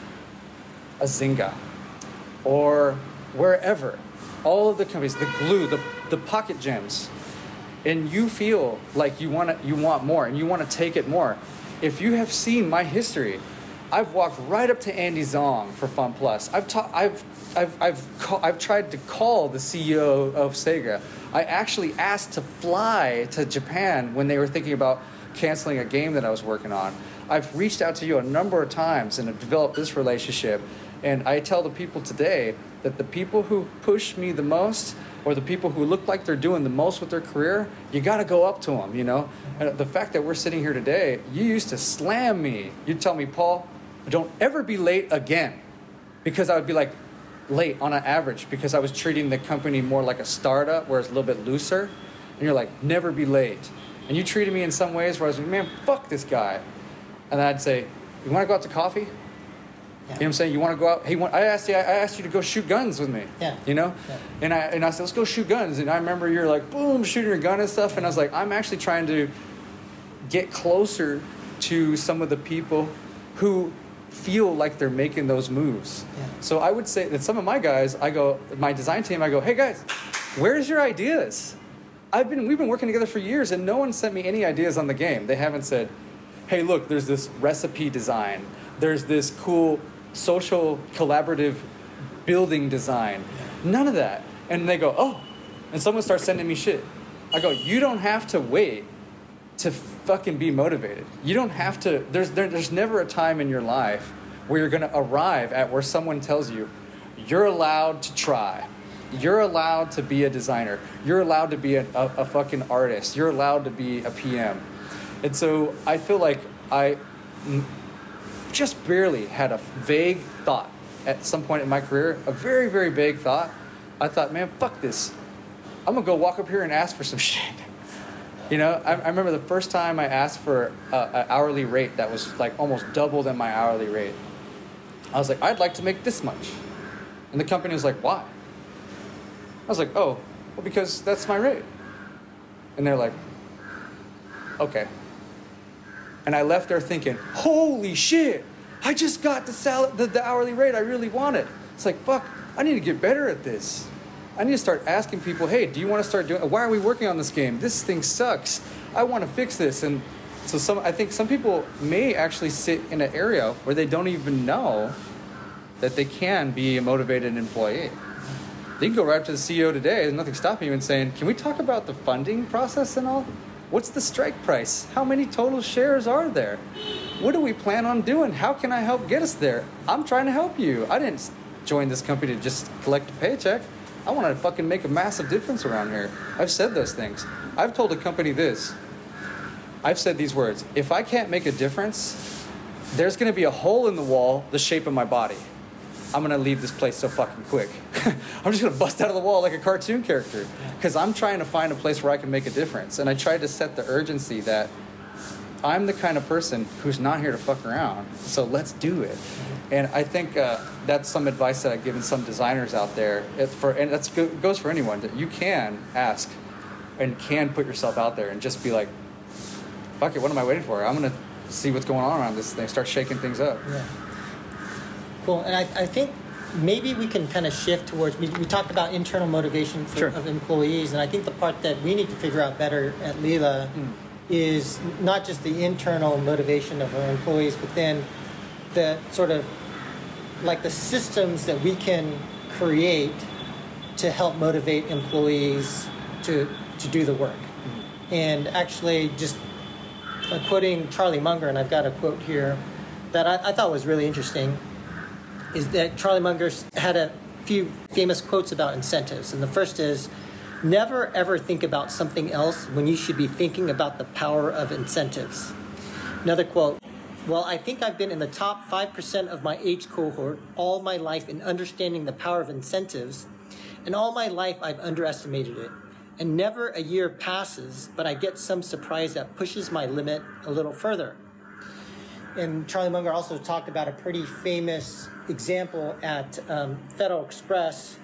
a Zynga or wherever, all of the companies, the glue, the, the pocket gems, and you feel like you want to, you want more and you want to take it more. If you have seen my history, I've walked right up to Andy Zong for FunPlus. I've ta- I've I've I've ca- I've tried to call the C E O of Sega. I actually asked to fly to Japan when they were thinking about canceling a game that I was working on. I've reached out to you a number of times and have developed this relationship. And I tell the people today that the people who push me the most, or the people who look like they're doing the most with their career, you got to go up to them, you know? And the fact that we're sitting here today, you used to slam me. You'd tell me, Paul, don't ever be late again. Because I would be like, late on an average, because I was treating the company more like a startup where it's a little bit looser. And you're like, never be late. And you treated me in some ways where I was like, man, fuck this guy. And then I'd say, you want to go out to coffee? Yeah. You know what I'm saying? You want to go out? Hey, I asked you, I asked you to go shoot guns with me. Yeah. You know? Yeah. And I and I said, let's go shoot guns. And I remember you're like, boom, shooting your gun and stuff. And I was like, I'm actually trying to get closer to some of the people who feel like they're making those moves. Yeah. So I would say that some of my guys, I go, my design team, I go, hey guys, where's your ideas? I've been, we've been working together for years and no one sent me any ideas on the game. They haven't said, hey, look, there's this recipe design. There's this cool social collaborative building design. None of that. And they go, oh, and someone starts sending me shit. I go, you don't have to wait to fucking be motivated. You don't have to, there's there, there's never a time in your life where you're going to arrive at where someone tells you, you're allowed to try. You're allowed to be a designer. You're allowed to be a, a, a fucking artist. You're allowed to be a P M. And so I feel like I just barely had a vague thought at some point in my career, a very, very vague thought. I thought, man, fuck this. I'm going to go walk up here and ask for some shit. You know, I, I remember the first time I asked for an hourly rate that was like almost double than my hourly rate. I was like, I'd like to make this much. And the company was like, why? I was like, oh, well, because that's my rate. And they're like, okay. And I left there thinking, holy shit, I just got the, sal- the, the hourly rate I really wanted. It's like, fuck, I need to get better at this. I need to start asking people, hey, do you want to start doing, why are we working on this game? This thing sucks. I want to fix this. And so some, I think some people may actually sit in an area where they don't even know that they can be a motivated employee. They can go right up to the C E O today, there's nothing stopping you and saying, can we talk about the funding process and all? What's the strike price? How many total shares are there? What do we plan on doing? How can I help get us there? I'm trying to help you. I didn't join this company to just collect a paycheck. I want to fucking make a massive difference around here. I've said those things. I've told a company this. I've said these words. If I can't make a difference, there's going to be a hole in the wall the shape of my body. I'm going to leave this place so fucking quick. I'm just going to bust out of the wall like a cartoon character because I'm trying to find a place where I can make a difference. And I tried to set the urgency that I'm the kind of person who's not here to fuck around. So let's do it. And I think uh, that's some advice that I've given some designers out there. It for, and that goes for anyone, that you can ask and can put yourself out there and just be like, fuck it, what am I waiting for? I'm going to see what's going on around this thing, start shaking things up. Yeah. Cool. And I, I think maybe we can kind of shift towards, we, we talked about internal motivation for, sure. of employees, and I think the part that we need to figure out better at Lila mm. is not just the internal motivation of our employees, but then the sort of like the systems that we can create to help motivate employees to to do the work. Mm. And actually just uh, quoting Charlie Munger, and I've got a quote here that I, I thought was really interesting, is that Charlie Munger had a few famous quotes about incentives. And the first is, never ever think about something else when you should be thinking about the power of incentives. Another quote, well, I think I've been in the top five percent of my age cohort all my life in understanding the power of incentives, and all my life I've underestimated it. And never a year passes, but I get some surprise that pushes my limit a little further. And Charlie Munger also talked about a pretty famous example at um, Federal Express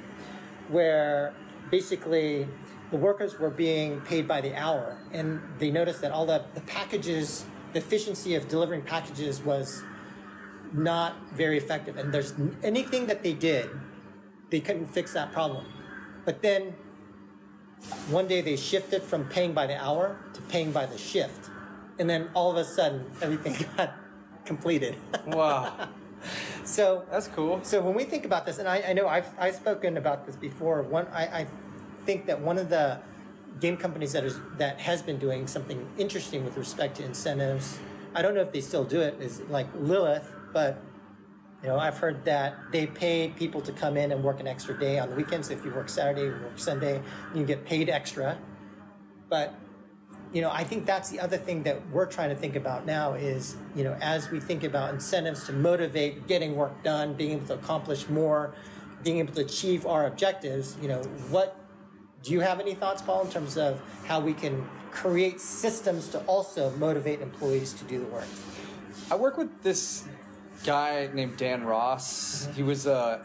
where basically the workers were being paid by the hour, and they noticed that all the, the packages, the efficiency of delivering packages was not very effective. And there's anything that they did, they couldn't fix that problem. But then one day they shifted from paying by the hour to paying by the shift. And then all of a sudden, everything got completed. Wow. So that's cool. So when we think about this, and I, I know I've I've spoken about this before. One, I, I think that one of the game companies that is that has been doing something interesting with respect to incentives. I don't know if they still do it. Is like Lilith, but you know I've heard that they pay people to come in and work an extra day on the weekends. If you work Saturday, you work Sunday, you get paid extra. But you know, I think that's the other thing that we're trying to think about now is, you know, as we think about incentives to motivate getting work done, being able to accomplish more, being able to achieve our objectives, you know, what, do you have any thoughts, Paul, in terms of how we can create systems to also motivate employees to do the work? I work with this guy named Dan Ross. Mm-hmm. He was a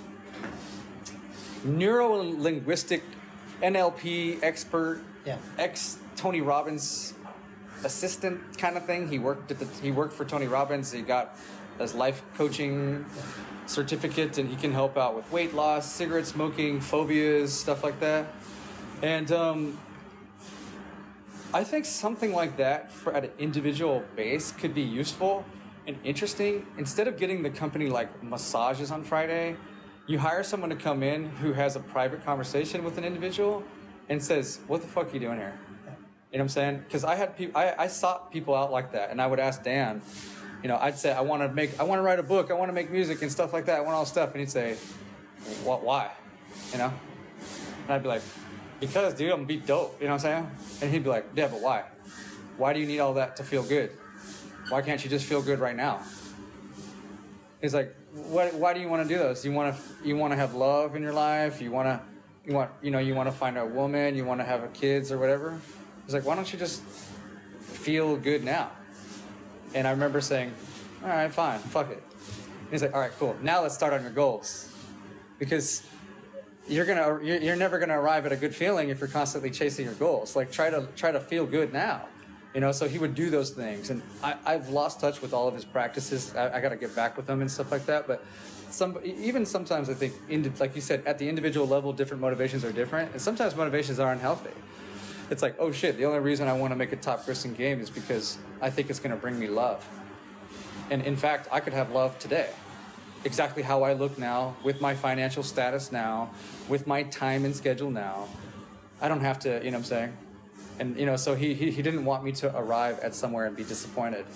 neuro-linguistic N L P expert, yeah. ex Tony Robbins assistant kind of thing. He worked at the he worked for Tony Robbins. He got his life coaching certificate, and he can help out with weight loss, cigarette smoking, phobias, stuff like that. And um, I think something like that for at an individual base could be useful and interesting. Instead of getting the company like massages on Friday, you hire someone to come in who has a private conversation with an individual and says, "What the fuck are you doing here?" You know what I'm saying? Because I had people, I, I sought people out like that, and I would ask Dan, you know, I'd say, I want to make, I want to write a book, I want to make music and stuff like that, I want all this stuff, and he'd say, what, why? You know? And I'd be like, because, dude, I'm gonna be dope, you know what I'm saying? And he'd be like, yeah, but why? Why do you need all that to feel good? Why can't you just feel good right now? He's like, what, why do you want to do those? You want to, you want to have love in your life? You want to, you want, you know, you want to find a woman, you want to have a kids or whatever? He's like, why don't you just feel good now? And I remember saying, all right, fine, fuck it. And he's like, all right, cool. Now let's start on your goals, because you're gonna, you're, you're never gonna arrive at a good feeling if you're constantly chasing your goals. Like, try to try to feel good now, you know. So he would do those things, and I, I've lost touch with all of his practices. I, I got to get back with them and stuff like that. But some, even sometimes I think, in, like you said, at the individual level, different motivations are different, and sometimes motivations are unhealthy. It's like, oh shit, the only reason I want to make a top grossing game is because I think it's going to bring me love. And in fact, I could have love today. Exactly how I look now, with my financial status now, with my time and schedule now. I don't have to, you know what I'm saying? And, you know, so he, he, he didn't want me to arrive at somewhere and be disappointed.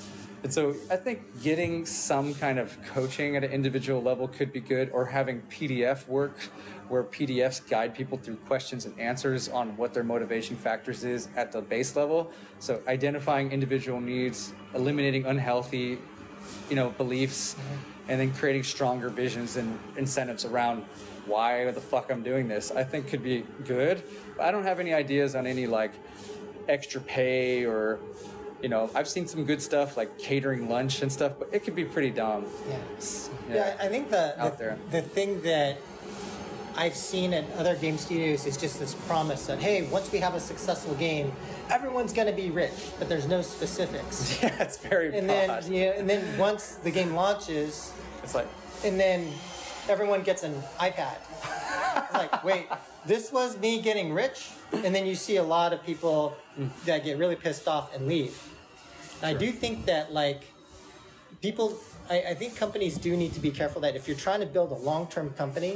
And so I think getting some kind of coaching at an individual level could be good, or having P D F work where P D Fs guide people through questions and answers on what their motivation factors is at the base level. So identifying individual needs, eliminating unhealthy, you know, beliefs, mm-hmm. and then creating stronger visions and incentives around why the fuck I'm doing this, I think could be good. But I don't have any ideas on any like extra pay or, you know, I've seen some good stuff like catering lunch and stuff, but it could be pretty dumb. Yeah, yeah, yeah I think the out the, there. the thing that I've seen at other game studios is just this promise that, hey, once we have a successful game, everyone's going to be rich, but there's no specifics. Yeah, it's very and broad. then you know, and then once the game launches, it's like, and then everyone gets an iPad. It's like, wait, this was me getting rich? And then you see a lot of people that get really pissed off and leave. And I do think that, like, people, I, I think companies do need to be careful that if you're trying to build a long-term company,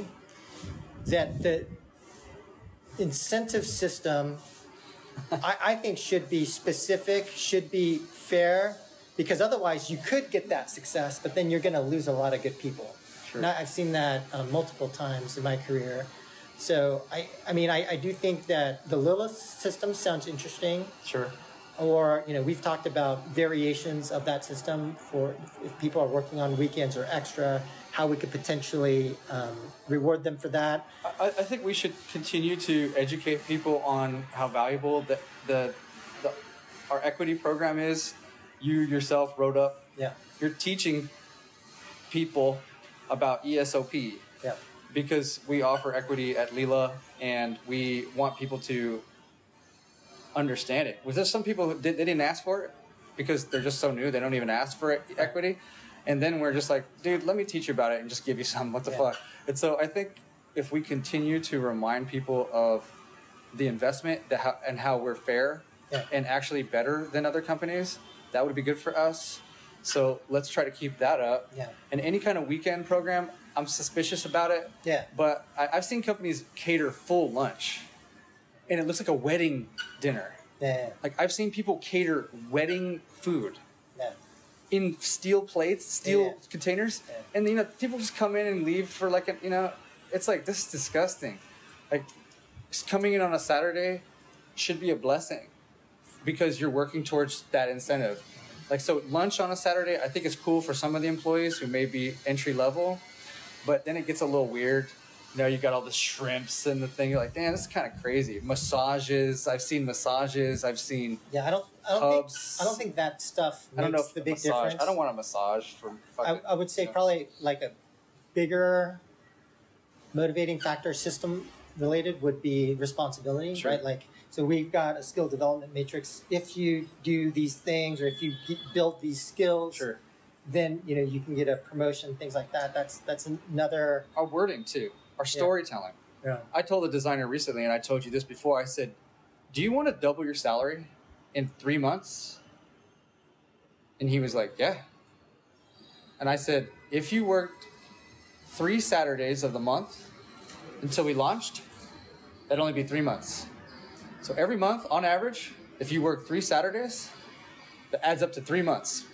that the incentive system, I, I think, should be specific, should be fair, because otherwise you could get that success, but then you're going to lose a lot of good people. Sure. And I, I've seen that uh, multiple times in my career. So, I, I mean, I, I do think that the Lilith system sounds interesting. Sure. Or, you know, we've talked about variations of that system for if people are working on weekends or extra, how we could potentially um, reward them for that. I, I think we should continue to educate people on how valuable the, the, the our equity program is. You yourself wrote up. Yeah. You're teaching people about E S O P. Yeah. Because we offer equity at Lila, and we want people to understand it. Was there some people who did, they didn't ask for it because they're just so new, they don't even ask for it, equity, and then we're just like, dude, let me teach you about it and just give you some. What the yeah. fuck? And so I think if we continue to remind people of the investment the how, and how we're fair yeah. and actually better than other companies, that would be good for us. So let's try to keep that up. Yeah. And any kind of weekend program, I'm suspicious about it. Yeah. But I, I've seen companies cater full lunch, and it looks like a wedding dinner. Yeah. Like I've seen people cater wedding food Yeah. in steel plates, steel Yeah. containers, Yeah. and you know people just come in and leave for like a, you know, it's like this is disgusting. Like just coming in on a Saturday should be a blessing because you're working towards that incentive. Like, so lunch on a Saturday, I think it's cool for some of the employees who may be entry level, but then it gets a little weird. You know, you got all the shrimps and the thing. You're like, damn, this is kind of crazy. Massages. I've seen massages. I've seen Yeah, I don't, I don't Hubs. think, I don't think that stuff makes I don't know if the big massage. difference. I don't want a massage from I, fucking, I would say you know. probably like a bigger motivating factor system related would be responsibility, Sure. right? Like, so we've got a skill development matrix. If you do these things or if you get, build these skills, Sure. then, you know, you can get a promotion, things like that. That's, that's another, Our wording too. Our storytelling. yeah. I told a designer recently, and I told you this before. I said, do you want to double your salary in three months? And he was like, yeah. And I said, if you worked three Saturdays of the month until we launched, that'd only be three months. So every month, on average, if you work three Saturdays, that adds up to three months.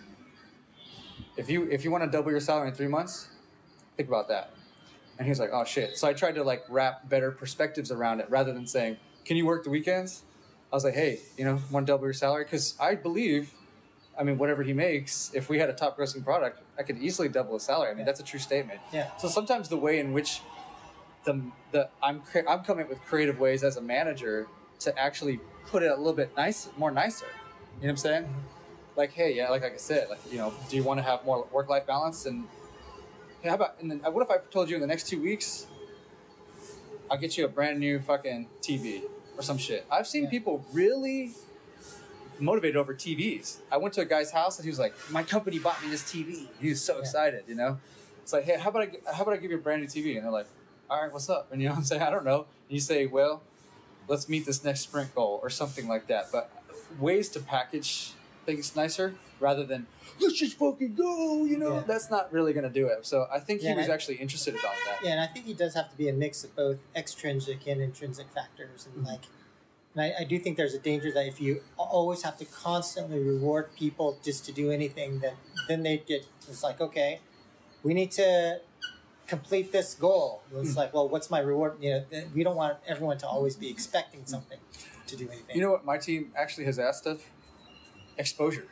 If you if you want to double your salary in three months, think about that. And he was like, oh shit. So I tried to like wrap better perspectives around it rather than saying, can you work the weekends? I was like, hey, you know, want to double your salary? Because I believe, I mean, whatever he makes, if we had a top grossing product, I could easily double his salary. I mean, that's a true statement. Yeah. So sometimes the way in which the the I'm cre- I'm coming up with creative ways as a manager to actually put it a little bit nice, more nicer. You know what I'm saying? Mm-hmm. Like, hey, yeah, like, like I said, like, you know, do you want to have more work-life balance? And hey, how about, and then what if I told you in the next two weeks, I'll get you a brand new fucking T V or some shit. I've seen Yeah. people really motivated over T Vs. I went to a guy's house and he was like, my company bought me this T V. He was so Yeah. excited, you know? It's like, hey, how about I, how about I give you a brand new T V? And they're like, all right, what's up? And you know what I'm saying? I don't know. And you say, well, let's meet this next sprint goal or something like that. But ways to package things nicer rather than, let's just fucking go, you know? Yeah. That's not really going to do it. So I think Yeah, he was I- actually interested about that. Yeah, and I think it does have to be a mix of both extrinsic and intrinsic factors. And Mm-hmm. like, And I, I do think there's a danger that if you always have to constantly reward people just to do anything, then then they get, it's like, okay, we need to complete this goal. It's like, well, what's my reward? You know, we don't want everyone to always be expecting something to do anything. You know what my team actually has asked of? Exposure.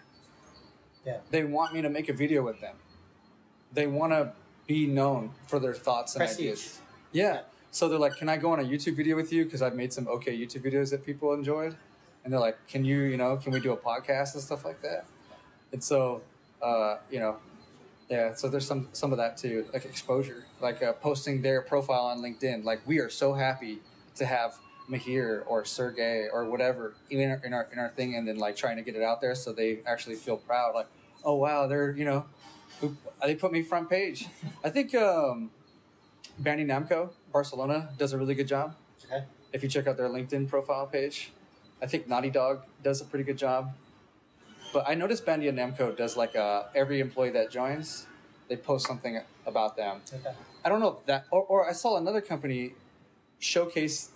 Yeah. They want me to make a video with them. They want to be known for their thoughts and Prestige. ideas. Yeah. So they're like, can I go on a YouTube video with you? Because I've made some okay YouTube videos that people enjoyed. And they're like, can you, you know, can we do a podcast and stuff like that? And so, uh, you know, yeah, so there's some, some of that too, like exposure, like uh, posting their profile on LinkedIn. Like, we are so happy to have Mahir or Sergey or whatever in our, in our, in our thing, and then like trying to get it out there so they actually feel proud. Like, oh, wow, they're, you know, they put me front page. I think um, Bandai Namco, Barcelona, does a really good job. Okay. If you check out their LinkedIn profile page. I think Naughty Dog does a pretty good job. But I noticed Bandai Namco does like a, every employee that joins, they post something about them. Okay. I don't know if that, or, or I saw another company showcase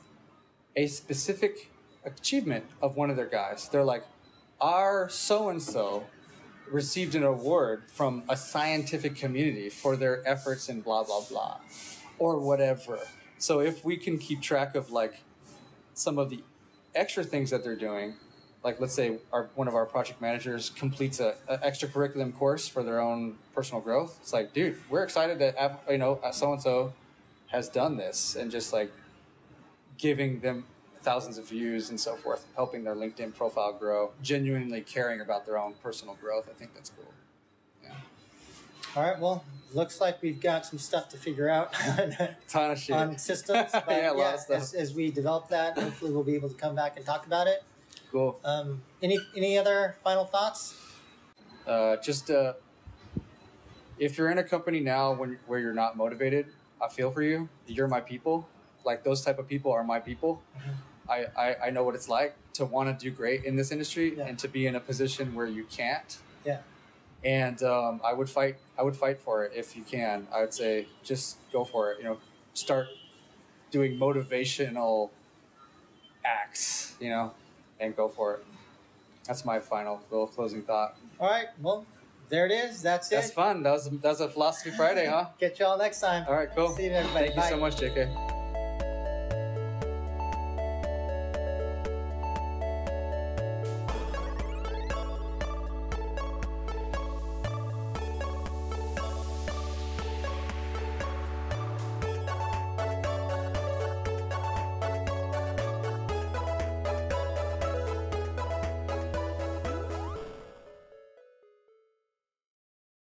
a specific achievement of one of their guys. They're like, our so-and-so received an award from a scientific community for their efforts in blah, blah, blah, or whatever. So if we can keep track of like some of the extra things that they're doing, like let's say our one of our project managers completes a, a extracurriculum course for their own personal growth. It's like, dude, we're excited that, you know, so-and-so has done this, and just like giving them thousands of views and so forth, helping their LinkedIn profile grow, genuinely caring about their own personal growth. I think that's cool. Yeah. All right. Well, looks like we've got some stuff to figure out Ton of shit. on systems. But Yeah, yeah, a lot of stuff. As, as we develop that, hopefully we'll be able to come back and talk about it. Cool. Um, any any other final thoughts? Uh, just uh, if you're in a company now when where you're not motivated, I feel for you. You're my people. Like, those type of people are my people. Mm-hmm. I, I, I know what it's like to want to do great in this industry, yeah, and to be in a position where you can't. Yeah. And um, I would fight. I would fight for it if you can. I would say just go for it. You know, start doing motivational acts. You know, and go for it. That's my final little closing thought. All right. Well, there it is. That's it. That's fun. That was that was a Philosophy Friday, huh? Catch y'all next time. All right, cool. See you, everybody. Thank Bye. you so much, J K.